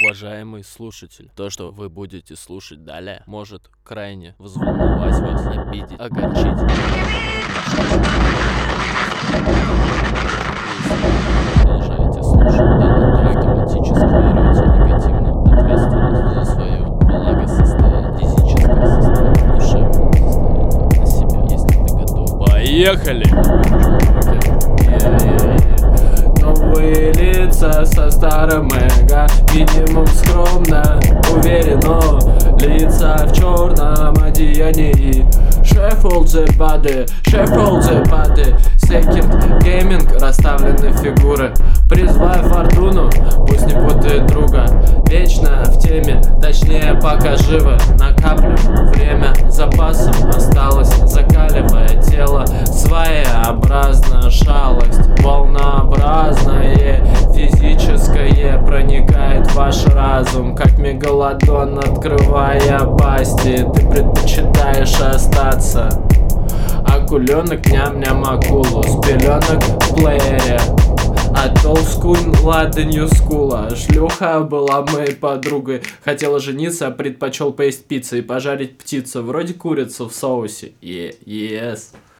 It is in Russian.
Уважаемый слушатель, то, что вы будете слушать далее, может крайне взволновать вас, обидеть, огорчить. Продолжаете слушать данный трек, автоматически берете негативную ответственность за свое благосостояние, физическое состояние, душевное состояние на себя, если ты готов. Поехали! Новые лица со старым эго, минимум скромно, уверенно, лица в черном одеянии. Shuffle the body, Second гейминг, расставлены фигуры. Призывай фортуну, пусть не путает друга. Вечно в теме, точнее пока живы. Накапливаем время, запасом осталось, закаливая тело. Своеобразная шалость, волнообразное, физическое проникает в ваш разум, как мегалодон, открывая пасти. Ты предпочитаешь остаться акуленок, ням-ням акулу с пеленок в плеере. От олдскул ладонью скула. Шлюха была моей подругой. Хотела жениться, а предпочел поесть пиццу и пожарить птицу. Вроде курицу в соусе. Yes.